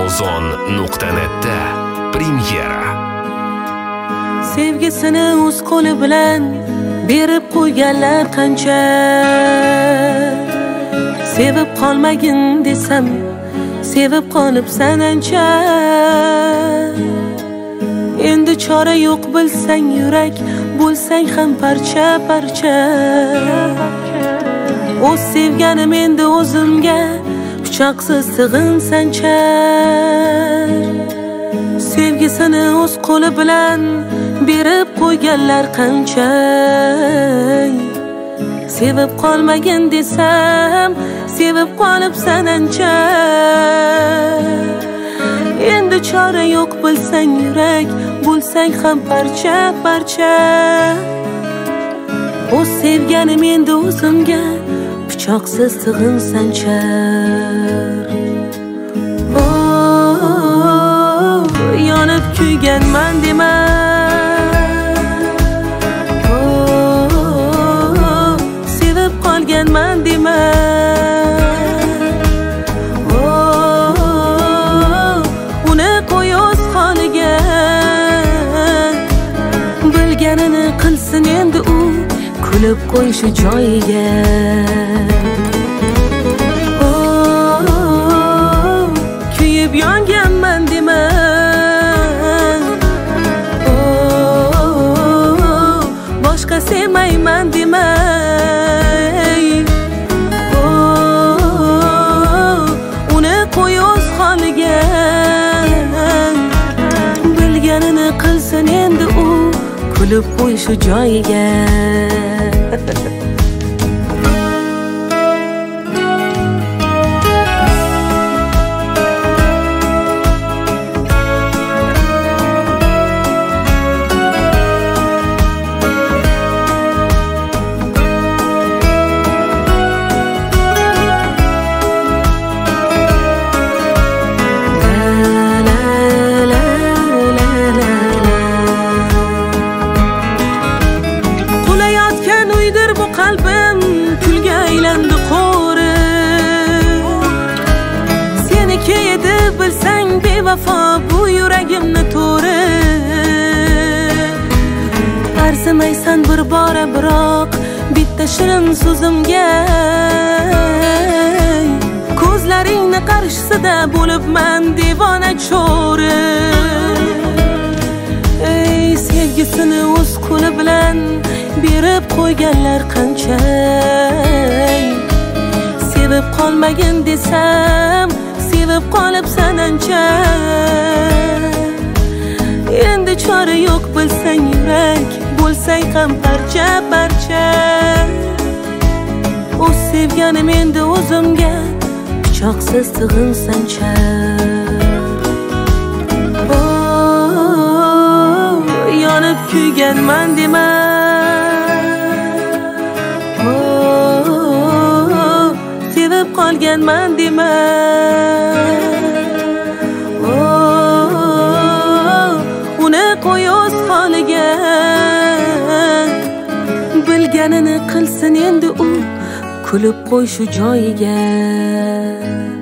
Amazon.net'da premyera. Sevgisini o'z qo'li bilan berib qo'yganlar qancha. Sevib qolmagin desam, sevib qolibsan ancha. Endi chora yo'q bilsang yurak, bo'lsang ham parcha parcha. O'z sevganim endi o'zimga pichoqsiz sig'insancha. Sevgisini o'z qo'li bilan berib qo'yganlar qancha. Sevib qolmagin desam, sevib qolibsan ancha. Endi chora yo'q bilsang yurak, bo'lsang ham parcha parcha. O'z sevganim endi o'zimga pichoqsiz sig'insancha. Yonib kuyganman dema. Sevib qolganman dema. Uni qo'y o'z holiga. Bilganini qilsin endi u, kulib qo'y shu joyiga. Kuyib yonganman dema. Boshqa sevmayman demay. Uni qo'y o'z holiga. Bilganini qilsin endi u, kulib qo'y shu joyiga. Qalbim kulga aylandi qo'ri. Seniki edi bilsang bevafo bu yuragimni to'ri. Arzimaysan bir bora biroq bitta shirin so'zimga. Ko'zlaringni qarshisida bo'libman devona cho'ri. Ey sevgisini o'z qo'li bilan berib qo'yganlar qancha. Sevib qolmagin desam, sevib qolibsan ancha. Endi chora yo'q bilsang yurak, bo'lsang ham parcha parcha. O'z sevganim endi o'zimga pichoqsiz sig'insancha. Yonib kuyganman dema. Sevib qolganman dema. Uni qo'y o'z holiga. Bilganini qilsin endi u, kulib qo'y shu joyiga.